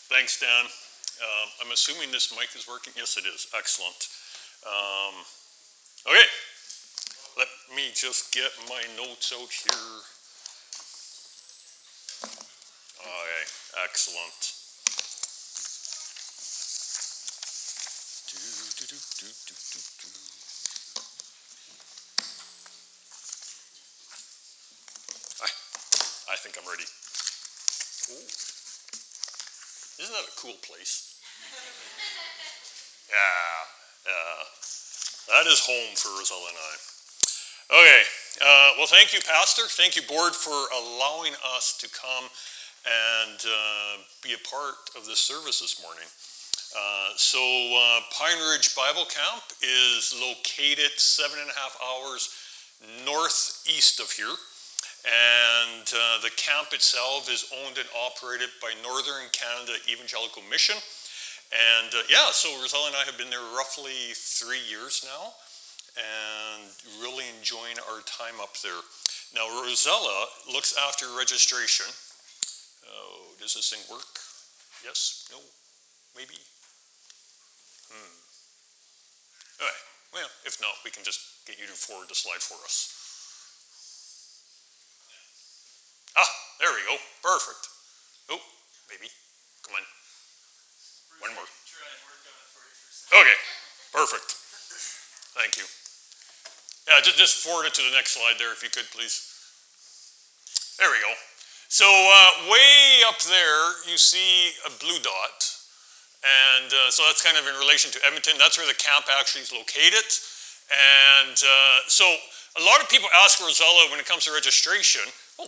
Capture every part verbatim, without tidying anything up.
Thanks, Dan. Uh, I'm assuming this mic is working. Yes, it is. Excellent. Um, okay, let me just get my notes out here. Okay, excellent. Do, do, do, do, do, do, do. I, I think I'm ready. Ooh. Isn't that a cool place? Yeah, yeah. That is home for Rosella and I. Okay, uh, well, thank you, Pastor. Thank you, Board, for allowing us to come and uh, be a part of this service this morning. Uh, so, uh, Pine Ridge Bible Camp is located seven and a half hours northeast of here. And uh, the camp itself is owned and operated by Northern Canada Evangelical Mission. And uh, yeah, so Rosella and I have been there roughly three years now and really enjoying our time up there. Now, Rosella looks after registration. Oh, does this thing work? Yes? No? Maybe? Hmm. Okay, well, if not, we can just get you to forward the slide for us. Ah, there we go. Perfect. Oh, maybe. Come on. One more. Try and work on it for you for a second. Okay. Perfect. Thank you. Yeah, just, just forward it to the next slide there if you could, please. There we go. So uh, way up there, you see a blue dot. And uh, so that's kind of in relation to Edmonton. That's where the camp actually is located. And uh, so a lot of people ask Rosella when it comes to registration, oh,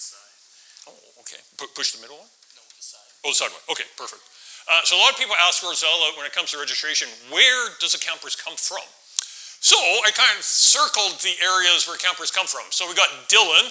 okay. P- push the middle one? No, the side. Oh, the side one. Okay, perfect. Uh, so a lot of people ask Rosella when it comes to registration, where does the campers come from? So I kind of circled the areas where campers come from. So we got Dillon,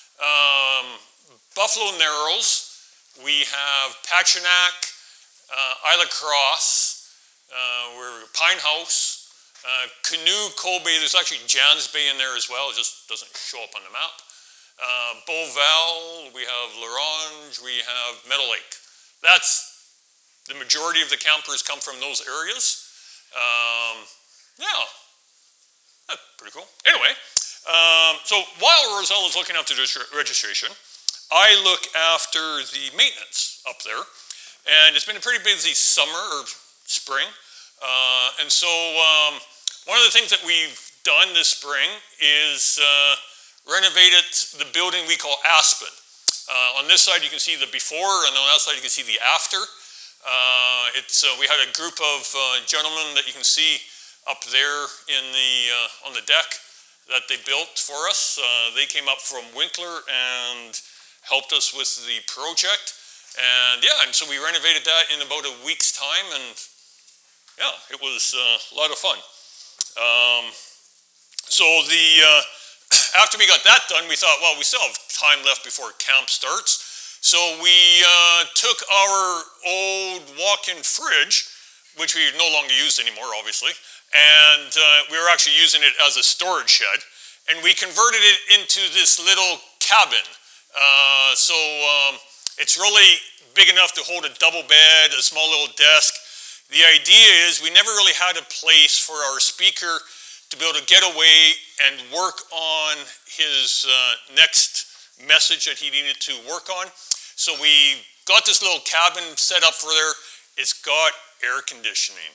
um, Buffalo Narrows, we have Pachinak, uh, Isla Cross, uh, we're Pine House, uh, Canoe, Cole Bay. There's actually Jan's Bay in there as well. It just doesn't show up on the map. Uh, Beauval, we have L'Orange, we have Meadow Lake. That's the majority of the campers come from those areas. Um, yeah, that's pretty cool. Anyway, um, so while Rosella is looking after the registration, I look after the maintenance up there. And it's been a pretty busy summer or spring. Uh, and so um, one of the things that we've done this spring is uh, renovated the building we call Aspen. Uh, on this side you can see the before, and on that side you can see the after. Uh, it's, uh, we had a group of uh, gentlemen that you can see up there in the, uh, on the deck that they built for us. Uh, they came up from Winkler and helped us with the project. And yeah, and so we renovated that in about a week's time, and yeah, it was uh, a lot of fun. Um, so the... Uh, After we got that done, we thought, well, we still have time left before camp starts. So we uh, took our old walk-in fridge, which we no longer used anymore, obviously, and uh, we were actually using it as a storage shed, and we converted it into this little cabin. Uh, so um, it's really big enough to hold a double bed, a small little desk. The idea is we never really had a place for our speaker to be able to get away and work on his uh, next message that he needed to work on. So we got this little cabin set up for there. It's got air conditioning.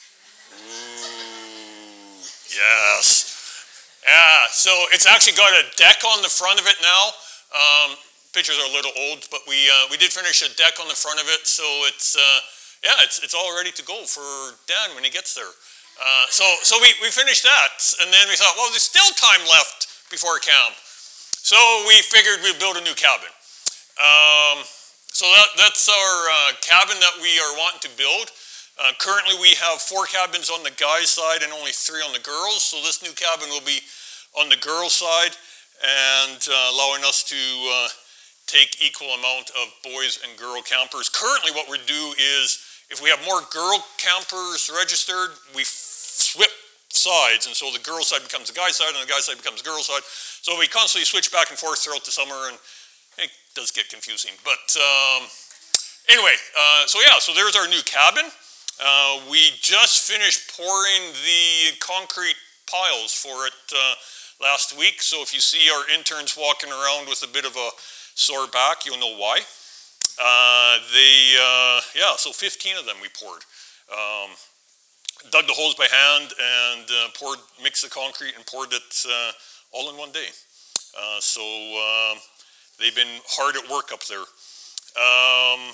Ooh, yes. Yeah, so it's actually got a deck on the front of it now. Um, pictures are a little old, but we uh, we did finish a deck on the front of it, so it's uh, yeah, it's it's all ready to go for Dan when he gets there. Uh, so so we, we finished that, and then we thought, well, there's still time left before camp. So we figured we'd build a new cabin. Um, so that, that's our uh, cabin that we are wanting to build. Uh, currently we have four cabins on the guys' side and only three on the girls. So this new cabin will be on the girls' side and uh, allowing us to uh, take equal amount of boys and girl campers. Currently what we do is, if we have more girl campers registered, we swip sides, and so the girl side becomes the guy side, and the guy side becomes the girl side. So we constantly switch back and forth throughout the summer, and it does get confusing. But um, anyway, uh, so yeah, so there's our new cabin. Uh, we just finished pouring the concrete piles for it uh, last week. So if you see our interns walking around with a bit of a sore back, you'll know why. Uh, they, uh, yeah, so fifteen of them we poured. Um, dug the holes by hand and uh, poured, mixed the concrete and poured it uh, all in one day. Uh, so uh, they've been hard at work up there. Um,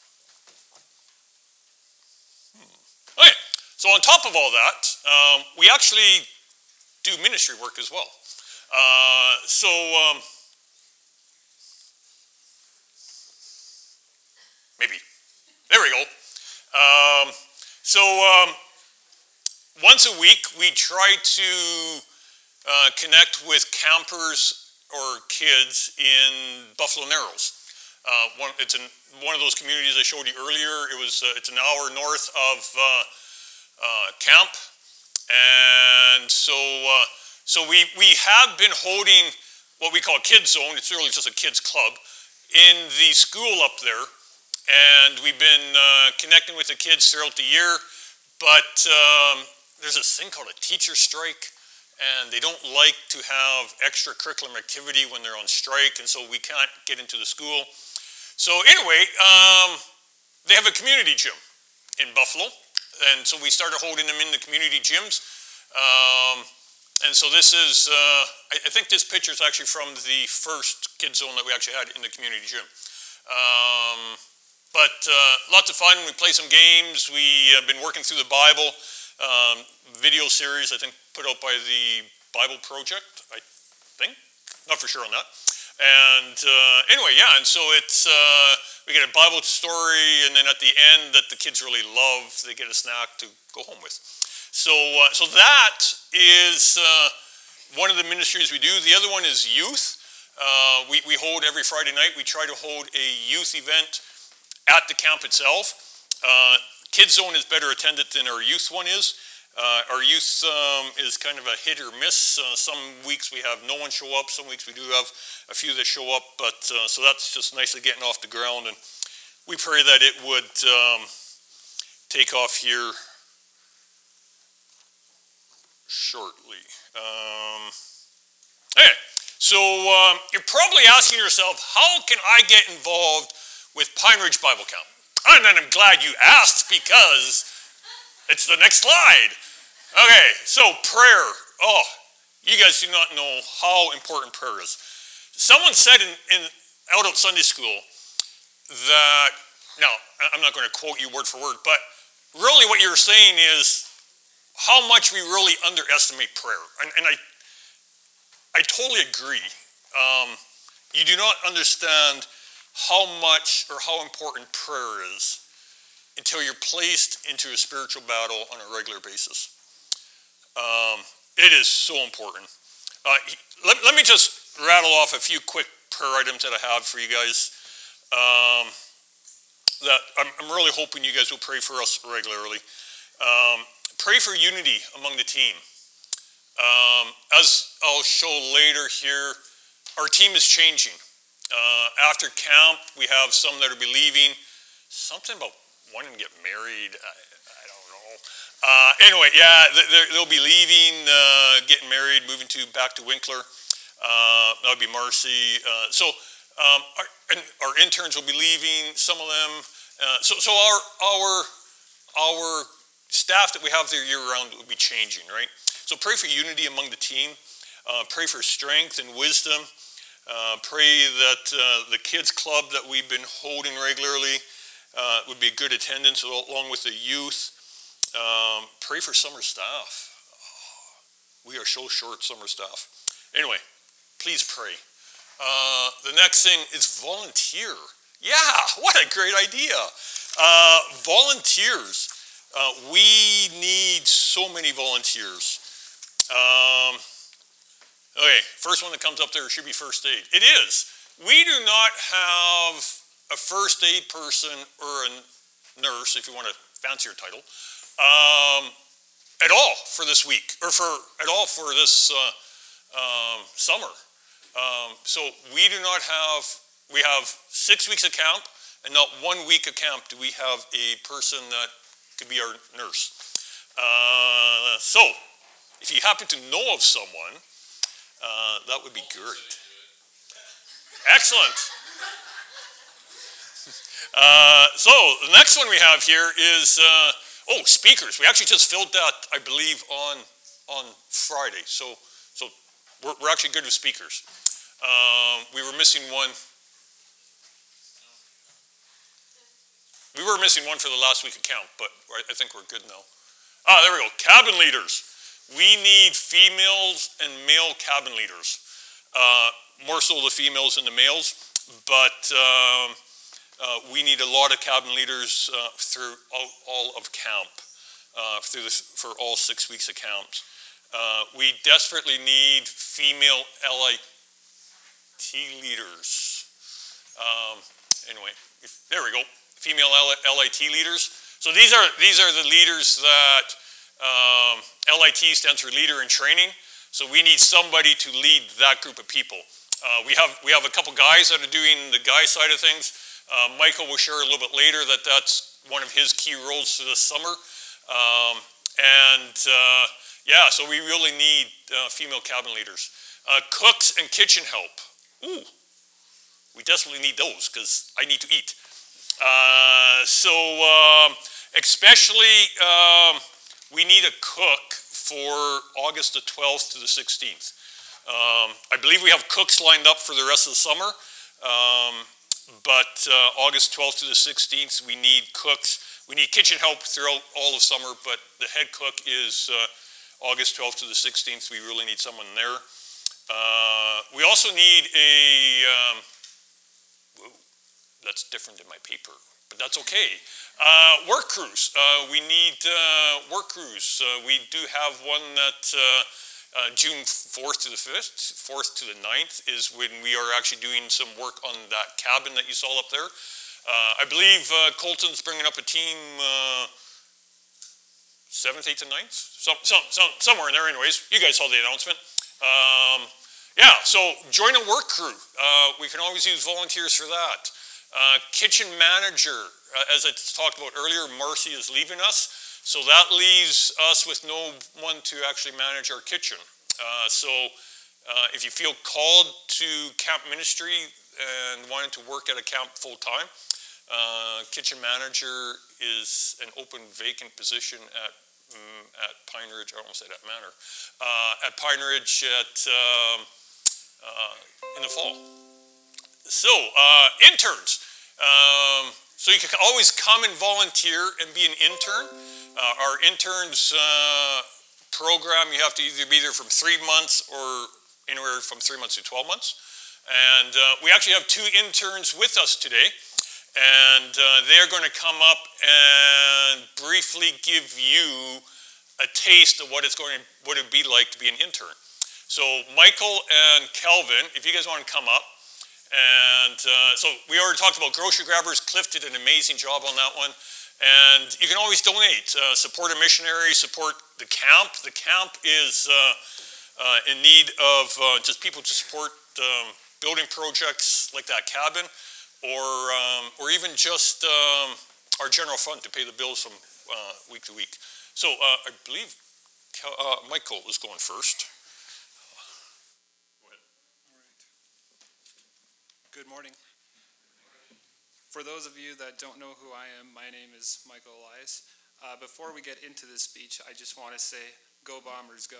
Okay, so on top of all that, um, we actually do ministry work as well. Uh, so, um, maybe, there we go. Um, so, um, once a week, we try to uh, connect with campers or kids in Buffalo Narrows. Uh, one, it's in one of those communities I showed you earlier. It was uh, it's an hour north of uh, uh, camp, and so uh, so we we have been holding what we call Kids Zone. It's really just a kids club in the school up there, and we've been uh, connecting with the kids throughout the year. But um, there's this thing called a teacher strike, and they don't like to have extracurricular activity when they're on strike, and so we can't get into the school. So anyway, um, they have a community gym in Buffalo, and so we started holding them in the community gyms. Um, and so this is, uh, I, I think this picture is actually from the first Kids Zone that we actually had in the community gym. Um, but uh, lots of fun. We play some games. We have been working through the Bible um, video series, I think put out by the Bible Project, I think. Not for sure on that. And uh, anyway, yeah, and so it's, uh, we get a Bible story, and then at the end that the kids really love, they get a snack to go home with. So uh, so that is uh, one of the ministries we do. The other one is youth. Uh, we, we hold every Friday night. We try to hold a youth event at the camp itself. Uh, Kids Zone is better attended than our youth one is. Uh, our youth um, is kind of a hit or miss. Uh, some weeks we have no one show up. Some weeks we do have a few that show up. But uh, so that's just nicely getting off the ground. And we pray that it would um, take off here shortly. Um, okay, so um, you're probably asking yourself, how can I get involved with Pine Ridge Bible Camp? And then I'm glad you asked, because it's the next slide. Okay, so prayer. Oh, you guys do not know how important prayer is. Someone said in, in out at Sunday school that, now, I'm not going to quote you word for word, but really what you're saying is how much we really underestimate prayer. And, and I, I totally agree. Um, you do not understand how much or how important prayer is until you're placed into a spiritual battle on a regular basis. Um, it is so important. Uh, let, let me just rattle off a few quick prayer items that I have for you guys. Um, that I'm, I'm really hoping you guys will pray for us regularly. Um, pray for unity among the team. Um, as I'll show later here, our team is changing. Uh, after camp, we have some that will be leaving. Something about wanting to get married, I, I don't know. Uh, anyway, yeah, they'll be leaving, uh, getting married, moving to back to Winkler. Uh, that would be Marcy. Uh, so um, our, and our interns will be leaving, some of them. Uh, so so our, our, our staff that we have there year-round will be changing, right? So pray for unity among the team. Uh, pray for strength and wisdom. Uh, pray that uh, the kids club that we've been holding regularly uh, would be good attendance along with the youth. Um, pray for summer staff. Oh, we are so short summer staff. Anyway, please pray. Uh, the next thing is volunteer. Yeah, what a great idea. Uh, volunteers. Uh, we need so many volunteers. Um, okay, first one that comes up there should be first aid. It is. We do not have a first aid person or a nurse, if you want a fancier title, um, at all for this week, or for at all for this uh, um, summer. Um, so we do not have, we have six weeks of camp, and not one week of camp do we have a person that could be our nurse. Uh, so, if you happen to know of someone, uh, that would be great. Excellent. Uh, so, the next one we have here is, uh, oh, speakers. We actually just filled that, I believe, on on Friday. So, so we're, we're actually good with speakers. Um, we were missing one. We were missing one for the last week of camp, but I think we're good now. Ah, there we go. Cabin leaders. We need females and male cabin leaders. Uh, more so the females than the males, but um, uh, we need a lot of cabin leaders uh, through all, all of camp, uh, through this, for all six weeks of camps. Uh, we desperately need female L I T leaders. Um, anyway, if, there we go. Female L I T leaders. So these are these are the leaders that um, L I T stands for Leader in Training. So we need somebody to lead that group of people. Uh, we have we have a couple guys that are doing the guy side of things. Uh, Michael will share a little bit later that that's one of his key roles for this summer. Um, and uh, yeah, so we really need uh, female cabin leaders. Uh, cooks and kitchen help. Ooh, we desperately need those because I need to eat. Uh, so um, especially um, we need a cook for August the twelfth to the sixteenth. Um, I believe we have cooks lined up for the rest of the summer, um, but uh, August twelfth to the sixteenth we need cooks. We need kitchen help throughout all of summer, but the head cook is uh, August twelfth to the sixteenth. We really need someone there. Uh, we also need a um, that's different in my paper, but that's okay. Uh, work crews. Uh, we need uh, work crews. Uh, we do have one that uh, uh, June fourth to the fifth, fourth to the ninth is when we are actually doing some work on that cabin that you saw up there. Uh, I believe uh, Colton's bringing up a team uh, seventh, eighth, and ninth? Some, some, some, somewhere in there anyways. You guys saw the announcement. Um, yeah, so join a work crew. Uh, we can always use volunteers for that. Uh, kitchen manager, uh, as I talked about earlier, Marcy is leaving us, so that leaves us with no one to actually manage our kitchen. Uh, so uh, if you feel called to camp ministry and wanting to work at a camp full time, uh, kitchen manager is an open vacant position at mm, at Pine Ridge. I almost said at Manor. Uh, at Pine Ridge at um, uh, in the fall. So uh, interns. Um, so you can always come and volunteer and be an intern. Uh, our interns uh, program, you have to either be there from three months or anywhere from three months to twelve months. And uh, we actually have two interns with us today. And uh, they're going to come up and briefly give you a taste of what it's going to, what it'd be like to be an intern. So Michael and Kelvin, if you guys want to come up. And uh, so we already talked about Grocery Grabbers. Cliff did an amazing job on that one. And you can always donate, uh, support a missionary, support the camp. The camp is uh, uh, in need of uh, just people to support um, building projects like that cabin, or um, or even just um, our general fund to pay the bills from uh, week to week. So uh, I believe uh, Michael is going first. Good morning. For those of you that don't know who I am, my name is Michael Elias. Uh, before we get into this speech, I just want to say, go Bombers, go.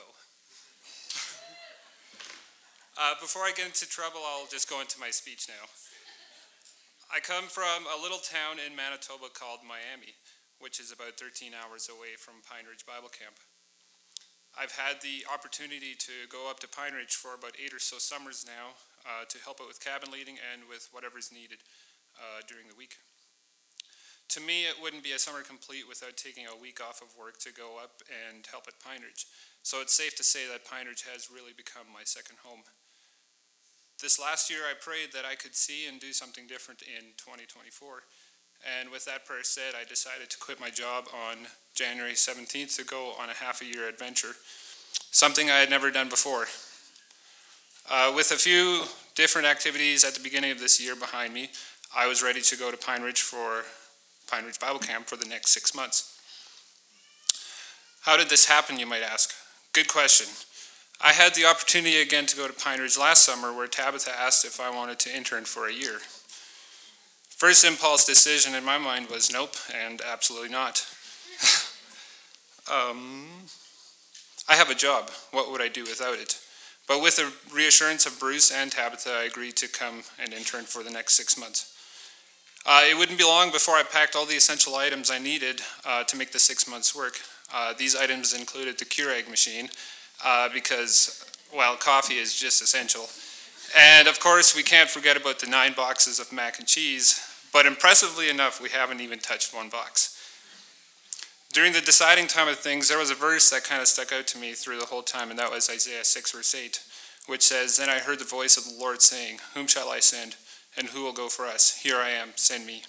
uh, before I get into trouble, I'll just go into my speech now. I come from a little town in Manitoba called Miami, which is about thirteen hours away from Pine Ridge Bible Camp. I've had the opportunity to go up to Pine Ridge for about eight or so summers now uh, to help out with cabin leading and with whatever's needed uh, during the week. To me, it wouldn't be a summer complete without taking a week off of work to go up and help at Pine Ridge. So it's safe to say that Pine Ridge has really become my second home. This last year, I prayed that I could see and do something different in twenty twenty-four. And with that prayer said, I decided to quit my job on January seventeenth to go on a half a year adventure, something I had never done before. Uh, with a few different activities at the beginning of this year behind me, I was ready to go to Pine Ridge for Pine Ridge Bible Camp for the next six months. How did this happen, you might ask? Good question. I had the opportunity again to go to Pine Ridge last summer where Tabitha asked if I wanted to intern for a year. First impulse decision in my mind was nope, and absolutely not. um, I have a job. What would I do without it? But with the reassurance of Bruce and Tabitha, I agreed to come and intern for the next six months. Uh, it wouldn't be long before I packed all the essential items I needed uh, to make the six months work. Uh, these items included the Keurig machine, uh, because, well, coffee is just essential. And of course, we can't forget about the nine boxes of mac and cheese, but impressively enough, we haven't even touched one box. During the deciding time of things, there was a verse that kind of stuck out to me through the whole time, and that was Isaiah six, verse eight, which says, "Then I heard the voice of the Lord saying, Whom shall I send, and who will go for us? Here I am, send me."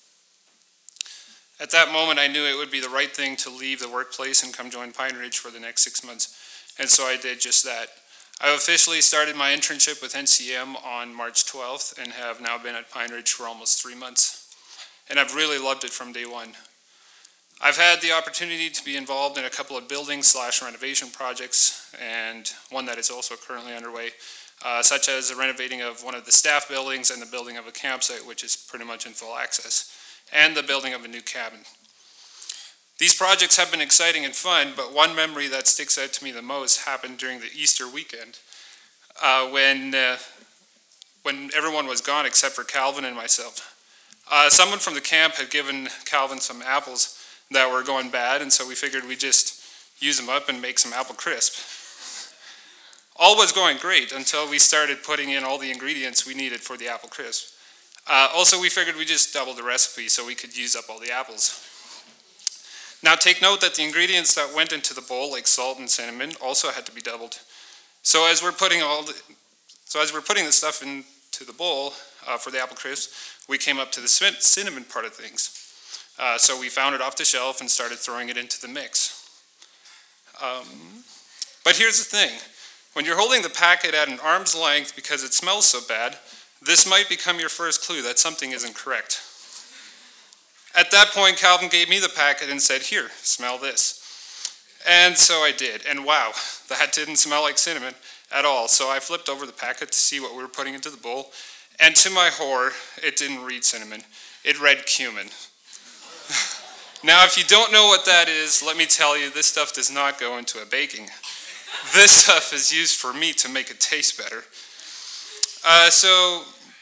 At that moment, I knew it would be the right thing to leave the workplace and come join Pine Ridge for the next six months, and so I did just that. I officially started my internship with N C M on March twelfth and have now been at Pine Ridge for almost three months, and I've really loved it from day one. I've had the opportunity to be involved in a couple of building slash renovation projects, and one that is also currently underway, uh, such as the renovating of one of the staff buildings and the building of a campsite, which is pretty much in full access, and the building of a new cabin. These projects have been exciting and fun, but one memory that sticks out to me the most happened during the Easter weekend, uh, when, uh, when everyone was gone except for Calvin and myself. Uh, someone from the camp had given Calvin some apples that were going bad, and so we figured we'd just use them up and make some apple crisp. All was going great until we started putting in all the ingredients we needed for the apple crisp. Uh, also, we figured we'd just double the recipe so we could use up all the apples. Now take note that the ingredients that went into the bowl, like salt and cinnamon, also had to be doubled. So as we're putting all the, so as we're putting the stuff into the bowl uh, for the apple crisp, we came up to the cinnamon part of things. Uh, so we found it off the shelf and started throwing it into the mix. Um, but here's the thing. When you're holding the packet at an arm's length because it smells so bad, this might become your first clue that something isn't correct. At that point, Calvin gave me the packet and said, "Here, smell this." And so I did, and wow, that didn't smell like cinnamon at all. So I flipped over the packet to see what we were putting into the bowl, and to my horror, it didn't read cinnamon. It read cumin. Now, if you don't know what that is, let me tell you, this stuff does not go into a baking. This stuff is used for meat to make it taste better. Uh, so,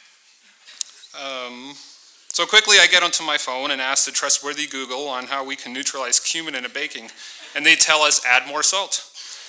um, so quickly I get onto my phone and ask the trustworthy Google on how we can neutralize cumin in a baking, and they tell us add more salt.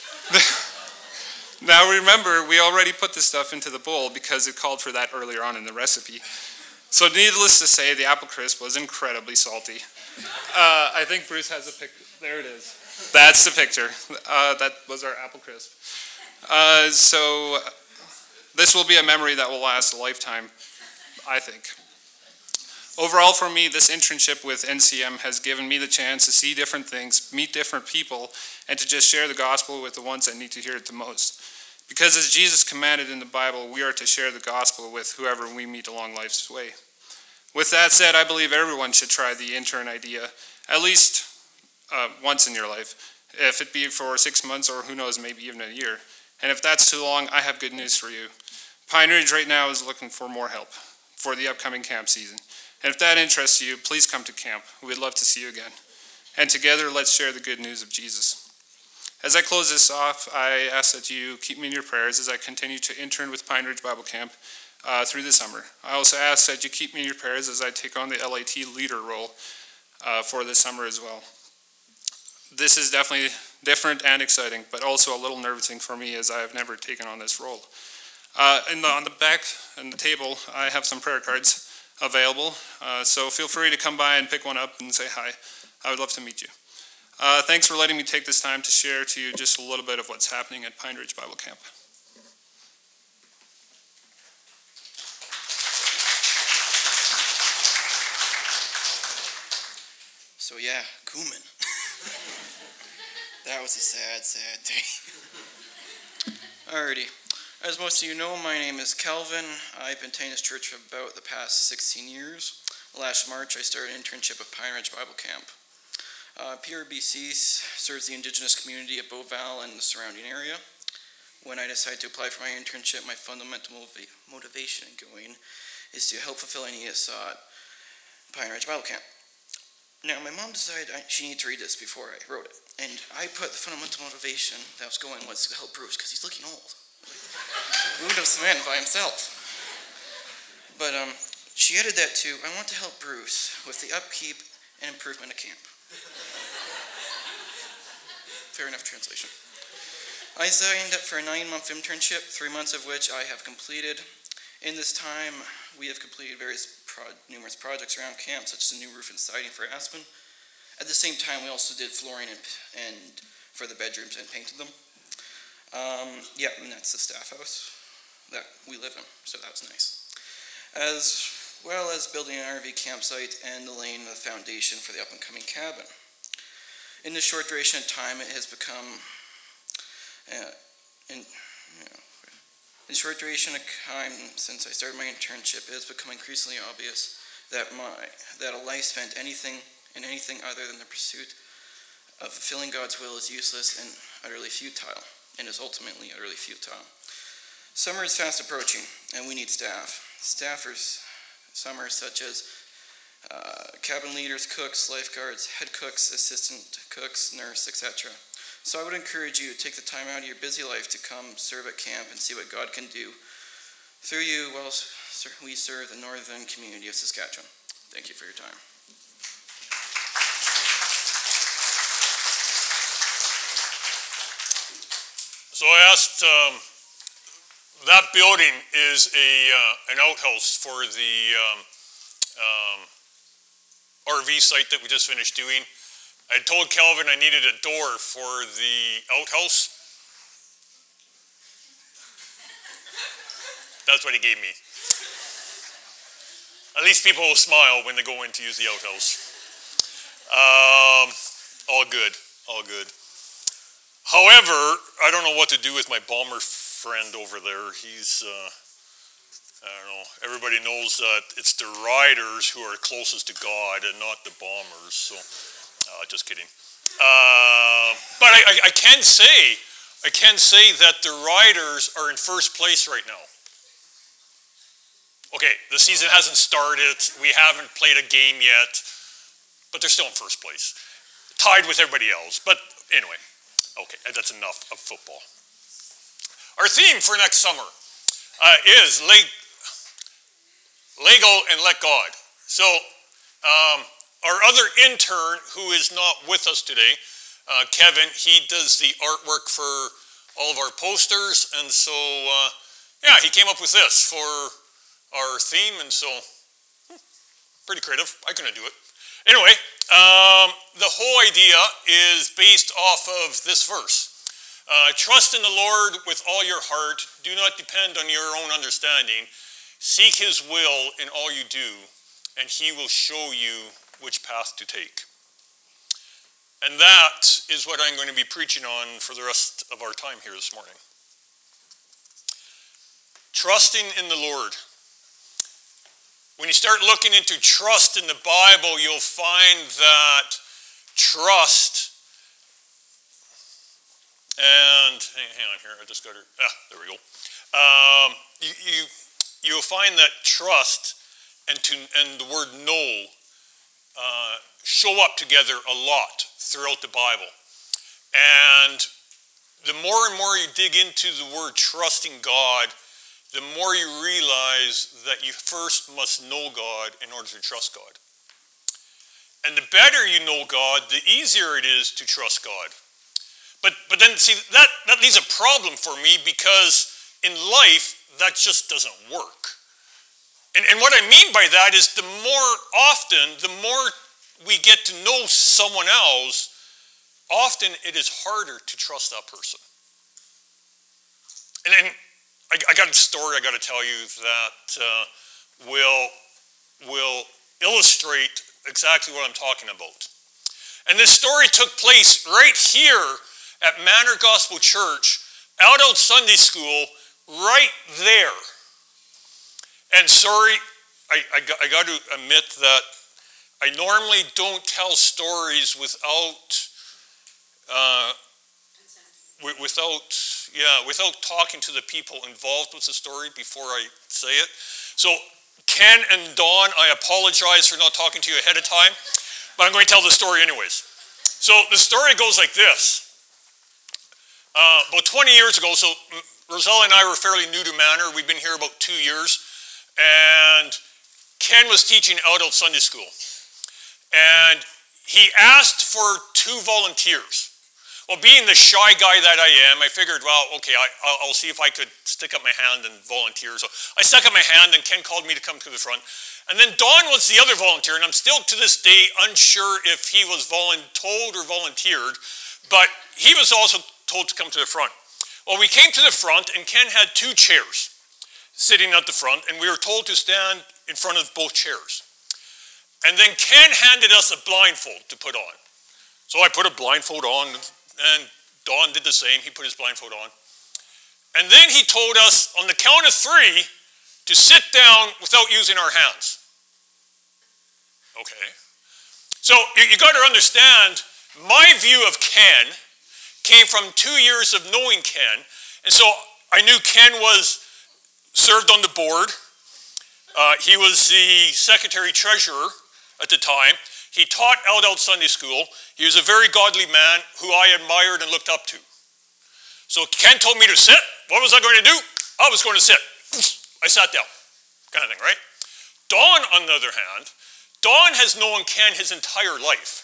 Now remember, we already put this stuff into the bowl because it called for that earlier on in the recipe. So needless to say, the apple crisp was incredibly salty. Uh, I think Bruce has a picture. There it is. That's the picture. Uh, that was our apple crisp. Uh, so this will be a memory that will last a lifetime, I think. Overall for me, this internship with N C M has given me the chance to see different things, meet different people, and to just share the gospel with the ones that need to hear it the most. Because as Jesus commanded in the Bible, we are to share the gospel with whoever we meet along life's way. With that said, I believe everyone should try the intern idea at least uh, once in your life, if it be for six months or who knows, maybe even a year. And if that's too long, I have good news for you. Pine Ridge right now is looking for more help for the upcoming camp season. And if that interests you, please come to camp. We'd love to see you again. And together, let's share the good news of Jesus. As I close this off, I ask that you keep me in your prayers as I continue to intern with Pine Ridge Bible Camp Uh, through the summer. I also ask that you keep me in your prayers as I take on the L A T leader role uh, for this summer as well. This is definitely different and exciting, but also a little nerve-wracking for me as I have never taken on this role. Uh, and the, on the back and the table, I have some prayer cards available, uh, so feel free to come by and pick one up and say hi. I would love to meet you. Uh, thanks for letting me take this time to share to you just a little bit of what's happening at Pine Ridge Bible Camp. So yeah, cumin. That was a sad, sad day. Alrighty. As most of you know, my name is Calvin. I've been attending this church for about the past sixteen years. Last March, I started an internship at Pine Ridge Bible Camp. Uh, P R B C serves the Indigenous community of Beauval and the surrounding area. When I decided to apply for my internship, my fundamental motiva- motivation in going is to help fulfill a need I saw at Pine Ridge Bible Camp. Now, my mom decided I, she needed to read this before I wrote it, and I put the fundamental motivation that was going was to help Bruce, because he's looking old. Moved up some man by himself. But um, she added that to, I want to help Bruce with the upkeep and improvement of camp. Fair enough translation. I signed up for a nine-month internship, three months of which I have completed. In this time, we have completed various pro- numerous projects around camp, such as a new roof and siding for Aspen. At the same time, we also did flooring and, and for the bedrooms and painted them. Um, yeah, and that's the staff house that we live in, so that was nice. As well as building an R V campsite and laying the foundation for the up-and-coming cabin. In this short duration of time, it has become, uh, in, you know, in short duration of time since I started my internship, it has become increasingly obvious that my that a life spent anything in anything other than the pursuit of fulfilling God's will is useless and utterly futile, and is ultimately utterly futile. Summer is fast approaching, and we need staff. Staffers, summer such as uh, cabin leaders, cooks, lifeguards, head cooks, assistant cooks, nurse, et cetera. So I would encourage you to take the time out of your busy life to come serve at camp and see what God can do through you while we serve the northern community of Saskatchewan. Thank you for your time. So I asked, um, that building is a uh, an outhouse for the um, um, R V site that we just finished doing. I told Calvin I needed a door for the outhouse. That's what he gave me. At least people will smile when they go in to use the outhouse. Um, all good, all good. However, I don't know what to do with my bomber friend over there. He's, uh, I don't know, everybody knows that it's the riders who are closest to God and not the bombers, so, uh, just kidding. Uh, but I, I, I can say, I can say that the riders are in first place right now. Okay, the season hasn't started, we haven't played a game yet, but they're still in first place. Tied with everybody else, but anyway. Okay, that's enough of football. Our theme for next summer uh, is leg, Lego and let God. So um, our other intern who is not with us today, uh, Kevin, he does the artwork for all of our posters. And so, uh, yeah, he came up with this for our theme. And so, hmm, pretty creative. I couldn't do it. Anyway, um, the whole idea is based off of this verse. Uh, Trust in the Lord with all your heart. Do not depend on your own understanding. Seek his will in all you do, and he will show you which path to take. And that is what I'm going to be preaching on for the rest of our time here this morning. Trusting in the Lord. When you start looking into trust in the Bible, you'll find that trust, and hang, hang on here, I just got her, ah, there we go. Um, you, you, you'll find that trust and, to, and the word know uh, show up together a lot throughout the Bible. And the more and more you dig into the word trusting God, the more you realize that you first must know God in order to trust God. And the better you know God, the easier it is to trust God. But but then, see, that, that leaves a problem for me because in life, that just doesn't work. And, and what I mean by that is the more often, the more we get to know someone else, often it is harder to trust that person. And then, I, I got a story I got to tell you that uh, will, will illustrate exactly what I'm talking about. And this story took place right here at Manor Gospel Church, out out Sunday school, right there. And sorry, I, I, got, I got to admit that I normally don't tell stories without, uh, w- without, yeah, without talking to the people involved with the story before I say it. So Ken and Dawn, I apologize for not talking to you ahead of time, but I'm going to tell the story anyways. So the story goes like this. Uh, about twenty years ago, so Rosella and I were fairly new to Manor. We've been here about two years. And Ken was teaching adult Sunday school. And he asked for two volunteers. Well, being the shy guy that I am, I figured, well, okay, I, I'll see if I could stick up my hand and volunteer. So I stuck up my hand, and Ken called me to come to the front. And then Don was the other volunteer, and I'm still to this day unsure if he was told or volunteered, but he was also told to come to the front. Well, we came to the front, and Ken had two chairs sitting at the front, and we were told to stand in front of both chairs. And then Ken handed us a blindfold to put on. So I put a blindfold on, and Don did the same. He put his blindfold on. And then he told us on the count of three to sit down without using our hands. Okay. So you, you got to understand, my view of Ken came from two years of knowing Ken. And so I knew Ken was served on the board. Uh, he was the secretary treasurer at the time. He taught adult Sunday school. He was a very godly man who I admired and looked up to. So Ken told me to sit. What was I going to do? I was going to sit. I sat down, kind of thing, right? Don, on the other hand, Don has known Ken his entire life.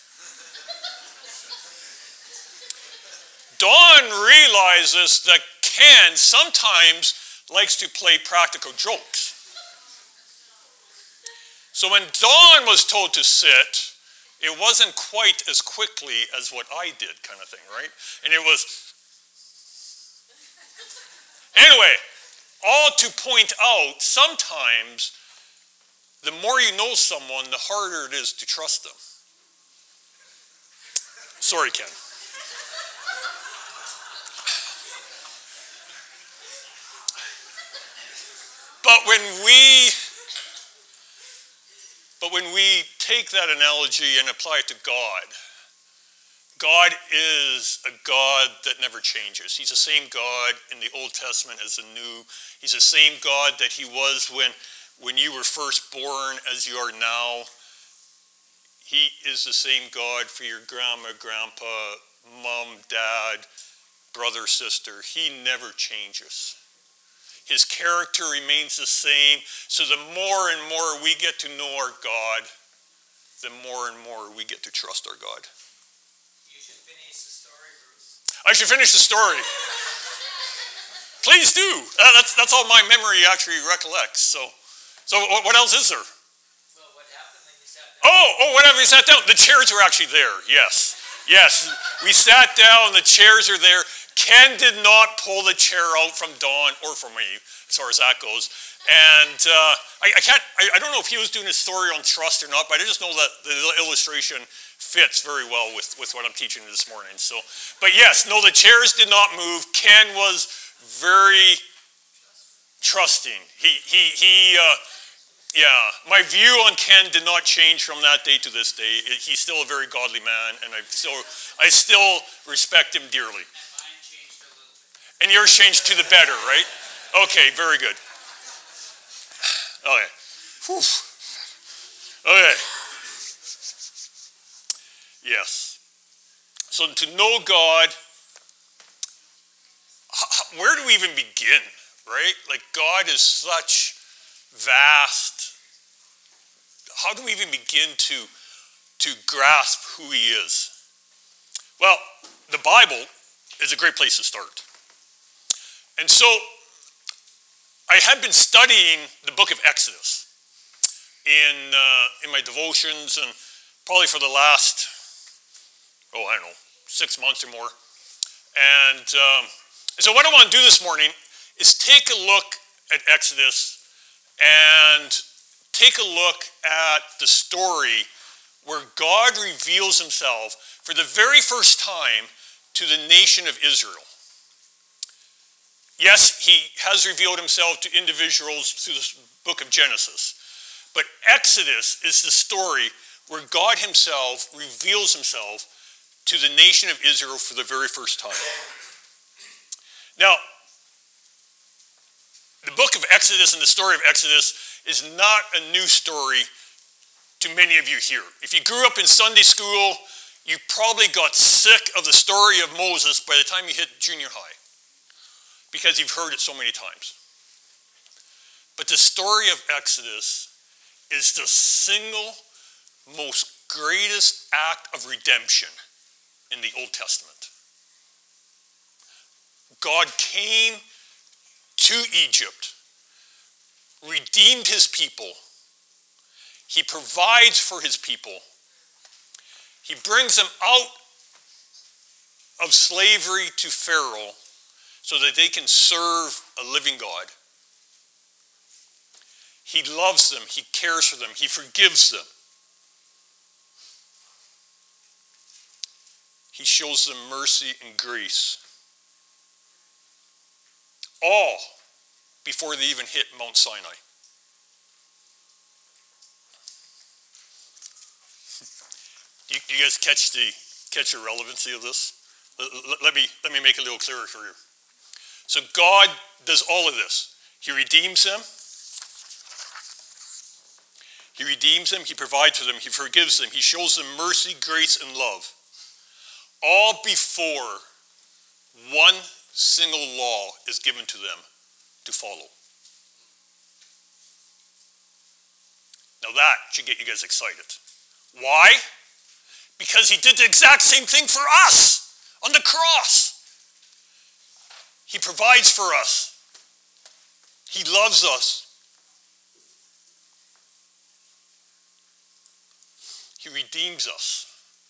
Don realizes that Ken sometimes likes to play practical jokes. So when Don was told to sit, it wasn't quite as quickly as what I did, kind of thing, right? And it was, anyway, all to point out, sometimes the more you know someone, the harder it is to trust them. Sorry, Ken. But when we, but when we take that analogy and apply it to God, God is a God that never changes. He's the same God in the Old Testament as the New. He's the same God that he was when, when you were first born as you are now. He is the same God for your grandma, grandpa, mom, dad, brother, sister. He never changes. His character remains the same. So the more and more we get to know our God, the more and more we get to trust our God. You should finish the story, Bruce. I should finish the story. Please do. Uh, that's that's all my memory actually recollects. So, so what, what else is there? Well, what happened when you sat down? Oh, oh, whatever we sat down. The chairs were actually there. Yes, yes. We sat down. The chairs are there. Ken did not pull the chair out from Dawn or from me, as far as that goes. And uh, I, I can't. I, I don't know if he was doing a story on trust or not, but I just know that the illustration fits very well with, with what I'm teaching this morning. So, but yes, no, the chairs did not move. Ken was very trusting. He he he. Uh, yeah, my view on Ken did not change from that day to this day. He's still a very godly man, and I still I still respect him dearly. And yours changed to the better, right? Okay, very good. Okay. Whew. Okay. Yes. So to know God, where do we even begin, right? Like, God is such vast. How do we even begin to, to grasp who he is? Well, the Bible is a great place to start. And so I had been studying the book of Exodus in uh, in my devotions, and probably for the last, oh, I don't know, six months or more. And um, so what I want to do this morning is take a look at Exodus and take a look at the story where God reveals himself for the very first time to the nation of Israel. Yes, he has revealed himself to individuals through the book of Genesis. But Exodus is the story where God himself reveals himself to the nation of Israel for the very first time. Now, the book of Exodus and the story of Exodus is not a new story to many of you here. If you grew up in Sunday school, you probably got sick of the story of Moses by the time you hit junior high, because you've heard it so many times. But the story of Exodus is the single most greatest act of redemption in the Old Testament. God came to Egypt, redeemed his people. He provides for his people. He brings them out of slavery to Pharaoh so that they can serve a living God. He loves them. He cares for them. He forgives them. He shows them mercy and grace. All before they even hit Mount Sinai. You, you guys catch the catch the relevancy of this? Let, let me let me make it a little clearer for you. So God does all of this. He redeems them. He redeems them. He provides for them. He forgives them. He shows them mercy, grace, and love. All before one single law is given to them to follow. Now that should get you guys excited. Why? Because he did the exact same thing for us on the cross. He provides for us. He loves us. He redeems us.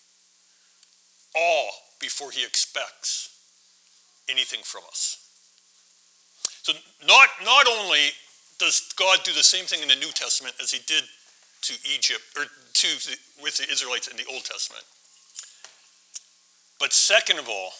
All before he expects anything from us. So not, not only does God do the same thing in the New Testament as he did to Egypt, or to the, with the Israelites in the Old Testament. But second of all,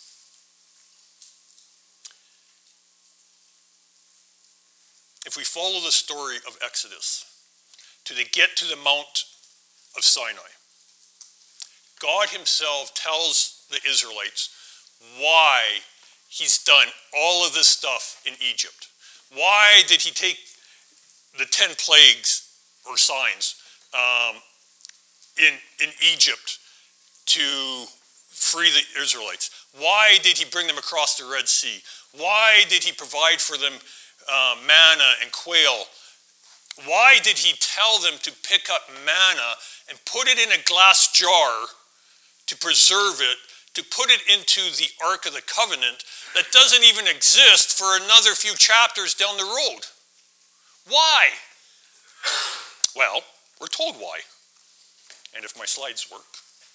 if we follow the story of Exodus to the get to the Mount of Sinai, God himself tells the Israelites why he's done all of this stuff in Egypt. Why did he take the ten plagues or signs um, in, in Egypt to free the Israelites? Why did he bring them across the Red Sea? Why did he provide for them uh, manna and quail? Why did he tell them to pick up manna and put it in a glass jar to preserve it, to put it into the Ark of the Covenant that doesn't even exist for another few chapters down the road? Why? Well, we're told why. And if my slides work.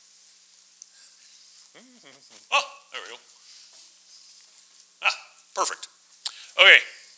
Oh, there we go. Ah, perfect. Okay.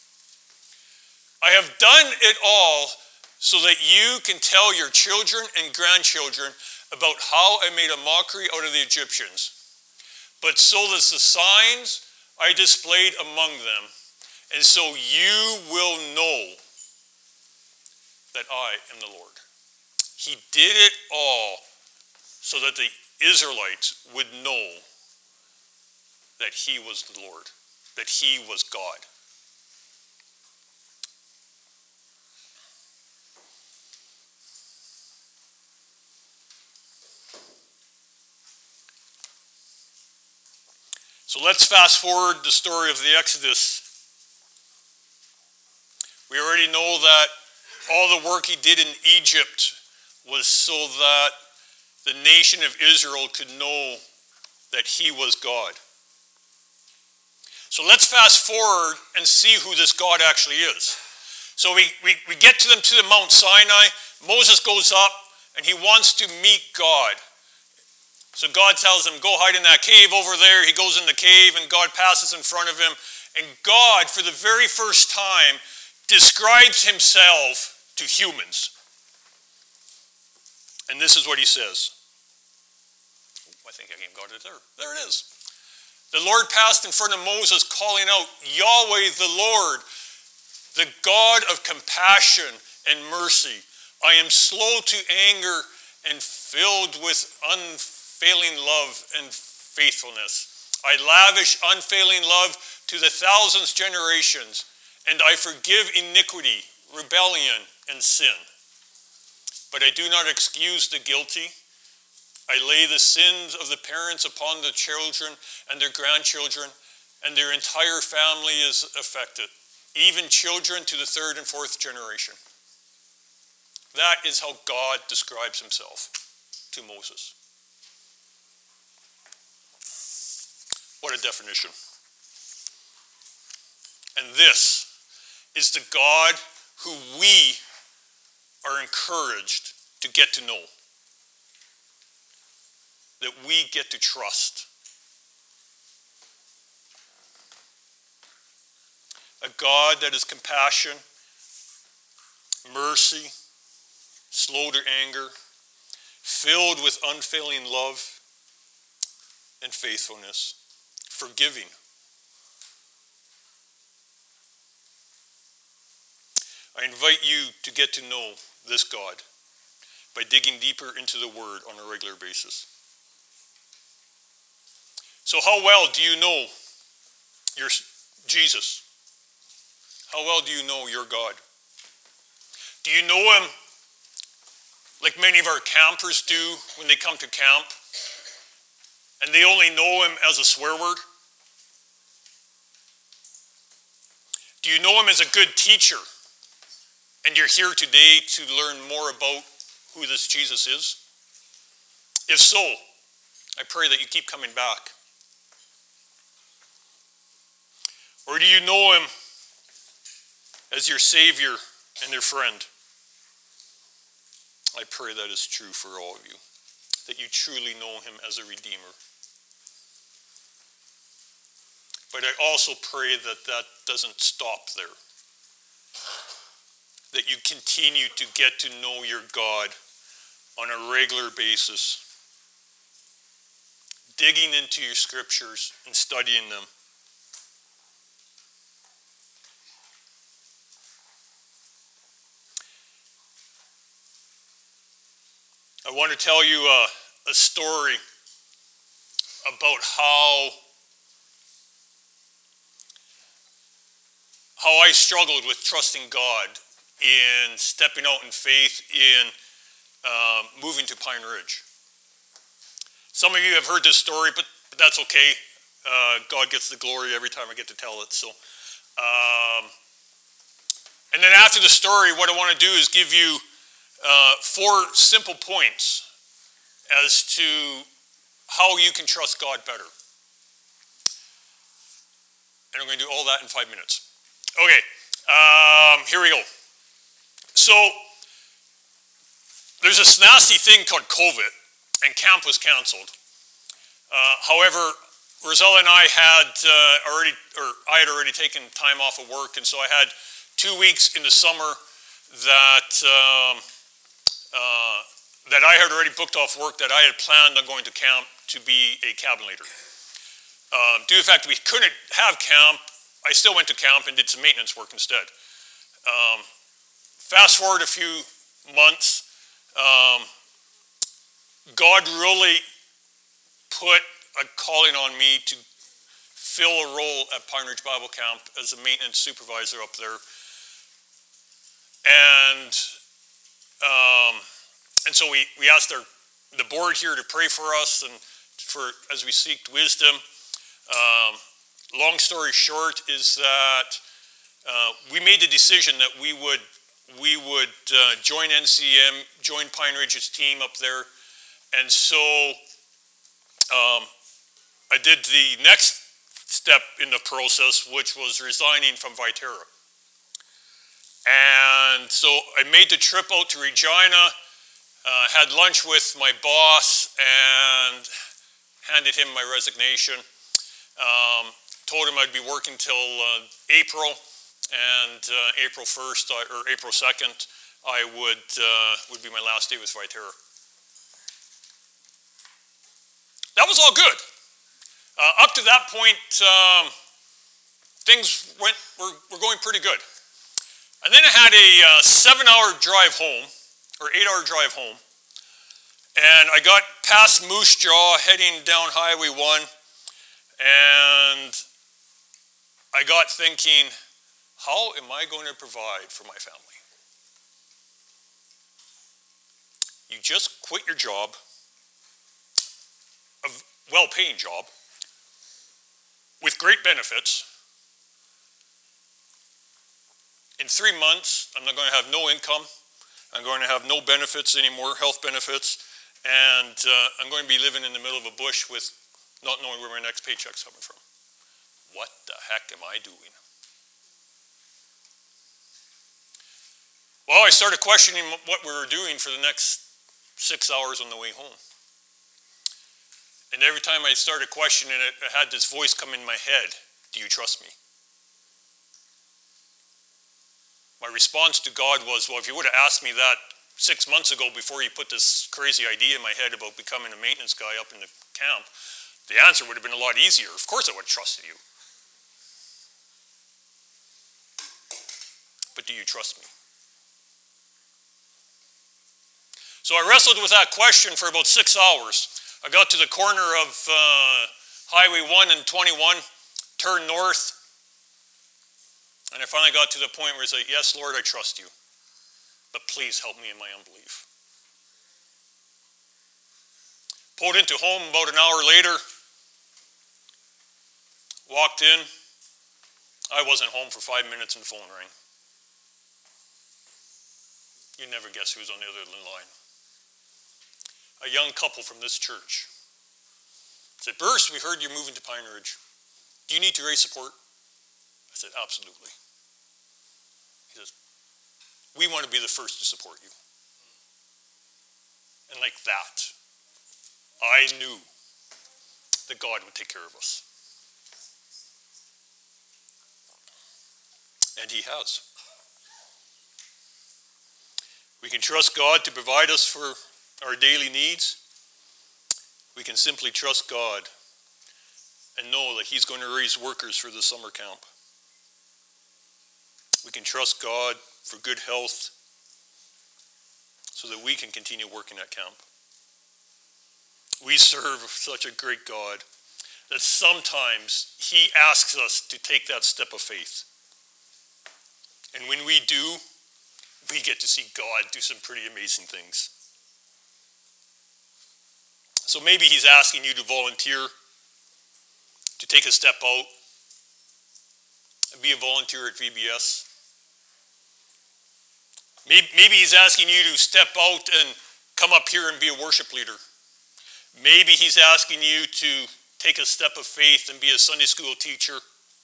I have done it all so that you can tell your children and grandchildren about how I made a mockery out of the Egyptians, but so that the signs I displayed among them, and so you will know that I am the Lord. He did it all so that the Israelites would know that he was the Lord, that he was God. So let's fast forward the story of the Exodus. We already know that all the work he did in Egypt was so that the nation of Israel could know that he was God. So let's fast forward and see who this God actually is. So we, we, we get to them to the Mount Sinai. Moses goes up and he wants to meet God. So God tells him, go hide in that cave over there. He goes in the cave and God passes in front of him. And God, for the very first time, describes himself to humans. And this is what he says. Oh, I think I got it there. There it is. The Lord passed in front of Moses, calling out, Yahweh the Lord, the God of compassion and mercy. I am slow to anger and filled with unfailing love and faithfulness. I lavish unfailing love to the thousandth generations, and I forgive iniquity, rebellion, and sin. But I do not excuse the guilty. I lay the sins of the parents upon the children and their grandchildren, and their entire family is affected, even children to the third and fourth generation. That is how God describes himself to Moses. What a definition. And this is the God who we are encouraged to get to know, that we get to trust. A God that is compassion, mercy, slow to anger, filled with unfailing love and faithfulness, forgiving. I invite you to get to know this God by digging deeper into the Word on a regular basis. So how well do you know your Jesus? How well do you know your God? Do you know him like many of our campers do when they come to camp, and they only know him as a swear word? Do you know him as a good teacher, and you're here today to learn more about who this Jesus is? If so, I pray that you keep coming back. Or do you know him as your Savior and your friend? I pray that is true for all of you, that you truly know him as a Redeemer. But I also pray that that doesn't stop there, that you continue to get to know your God on a regular basis, digging into your scriptures and studying them. I want to tell you a, a story about how, how I struggled with trusting God in stepping out in faith in um, moving to Pine Ridge. Some of you have heard this story, but, but that's okay. Uh, God gets the glory every time I get to tell it. So, um, and then after the story, what I want to do is give you Uh, four simple points as to how you can trust God better. And I'm going to do all that in five minutes. Okay, um, here we go. So, there's this nasty thing called COVID, and camp was canceled. Uh, however, Rosella and I had uh, already, or I had already taken time off of work, and so I had two weeks in the summer that um, Uh, that I had already booked off work, that I had planned on going to camp to be a cabin leader. Um, due to the fact that we couldn't have camp, I still went to camp and did some maintenance work instead. Um, fast forward a few months, um, God really put a calling on me to fill a role at Pine Ridge Bible Camp as a maintenance supervisor up there. And Um, and so we, we asked our, the board here to pray for us and for as we seeked wisdom. Um, long story short is that uh, we made the decision that we would we would uh, join N C M, join Pine Ridge's team up there, and so um, I did the next step in the process, which was resigning from Viterra. And so I made the trip out to Regina, uh, had lunch with my boss, and handed him my resignation. Um, told him I'd be working till uh, April, and uh, April first I, or April second, I would uh, would be my last day with Viterra. That was all good. Uh, up to that point, um, things went were, were going pretty good. And then I had a uh, seven-hour drive home, or eight-hour drive home, and I got past Moose Jaw, heading down Highway one, and I got thinking, how am I going to provide for my family? You just quit your job, a well-paying job, with great benefits. In three months, I'm not going to have no income. I'm going to have no benefits anymore, health benefits, and uh, I'm going to be living in the middle of a bush with not knowing where my next paycheck's coming from. What the heck am I doing? Well, I started questioning what we were doing for the next six hours on the way home. And every time I started questioning it, I had this voice come in my head, do you trust me? My response to God was, well, if you would have asked me that six months ago before you put this crazy idea in my head about becoming a maintenance guy up in the camp, the answer would have been a lot easier. Of course I would have trusted you. But do you trust me? So I wrestled with that question for about six hours. I got to the corner of uh, Highway one and twenty-one, turned north, and I finally got to the point where I said, yes, Lord, I trust you, but please help me in my unbelief. Pulled into home about an hour later, walked in. I wasn't home for five minutes and the phone rang. You never guess who was on the other end of the line. A young couple from this church said, Bruce, we heard you're moving to Pine Ridge. Do you need to raise support? I said, absolutely. He says, we want to be the first to support you. And like that, I knew that God would take care of us. And he has. We can trust God to provide us for our daily needs. We can simply trust God and know that he's going to raise workers for the summer camp. We can trust God for good health so that we can continue working at camp. We serve such a great God that sometimes he asks us to take that step of faith. And when we do, we get to see God do some pretty amazing things. So maybe he's asking you to volunteer, to take a step out, and be a volunteer at V B S. Maybe, maybe he's asking you to step out and come up here and be a worship leader. Maybe he's asking you to take a step of faith and be a Sunday school teacher,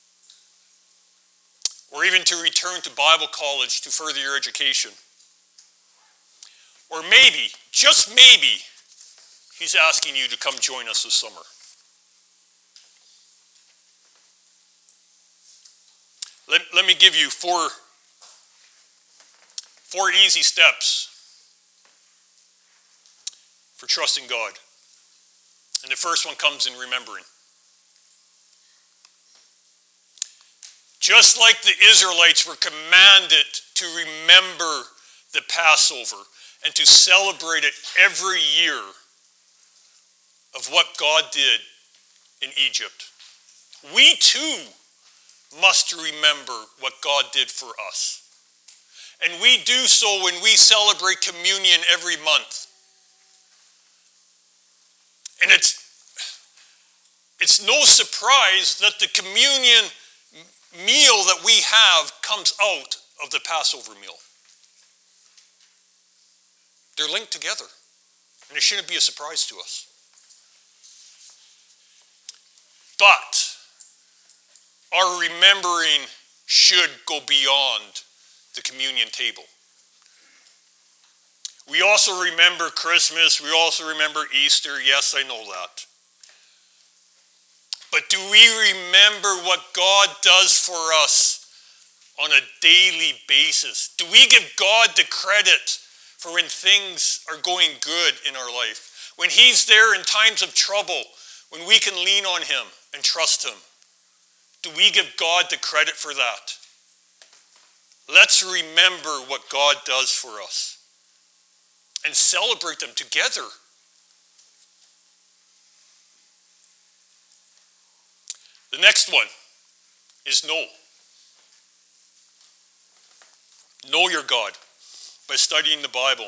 or even to return to Bible college to further your education. Or maybe, just maybe, he's asking you to come join us this summer. Let, let me give you four, four easy steps for trusting God. And the first one comes in remembering. Just like the Israelites were commanded to remember the Passover and to celebrate it every year of what God did in Egypt, we too must remember what God did for us. And we do so when we celebrate communion every month. And it's, it's no surprise that the communion meal that we have comes out of the Passover meal. They're linked together, and it shouldn't be a surprise to us. But our remembering should go beyond the communion table. We also remember Christmas. We also remember Easter. Yes, I know that. But do we remember what God does for us on a daily basis? Do we give God the credit for when things are going good in our life? When he's there in times of trouble, when we can lean on him? and trust him? Do we give God the credit for that? Let's remember what God does for us and celebrate them together. The next one is know. Know your God by studying the Bible.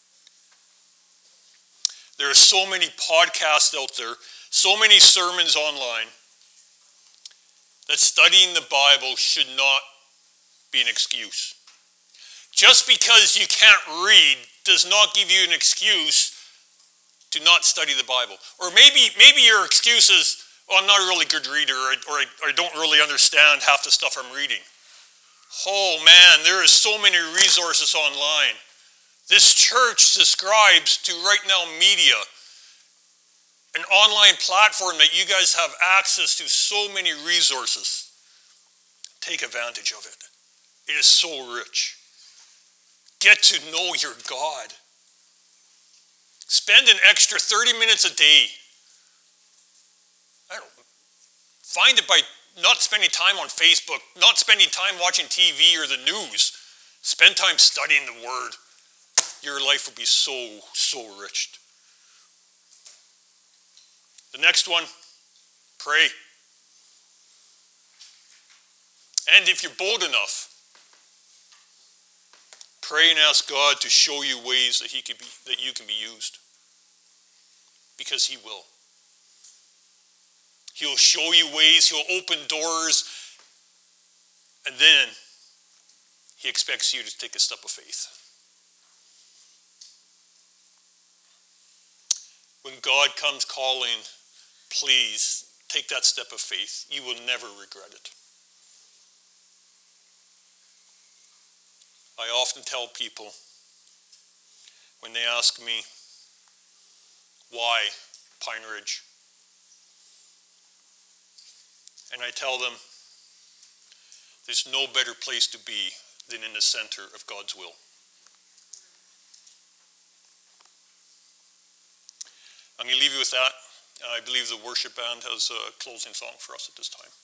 There are so many podcasts out there, so many sermons online, that studying the Bible should not be an excuse. Just because you can't read does not give you an excuse to not study the Bible. Or maybe maybe your excuse is, well, I'm not a really good reader, or, or, I, or I don't really understand half the stuff I'm reading. Oh man, there is so many resources online. This church subscribes to Right Now Media, an online platform that you guys have access to so many resources. Take advantage of it. It is so rich. Get to know your God. Spend an extra thirty minutes a day. I don't know. Find it by not spending time on Facebook, not spending time watching T V or the news. Spend time studying the Word. Your life will be so, so rich. The next one, pray. And if you're bold enough, pray and ask God to show you ways that He can be, that you can be used. Because He will. He'll show you ways, He'll open doors, and then He expects you to take a step of faith. When God comes calling, please take that step of faith. You will never regret it. I often tell people when they ask me, why Pine Ridge? And I tell them, there's no better place to be than in the center of God's will. I'm going to leave you with that. I believe the worship band has a closing song for us at this time.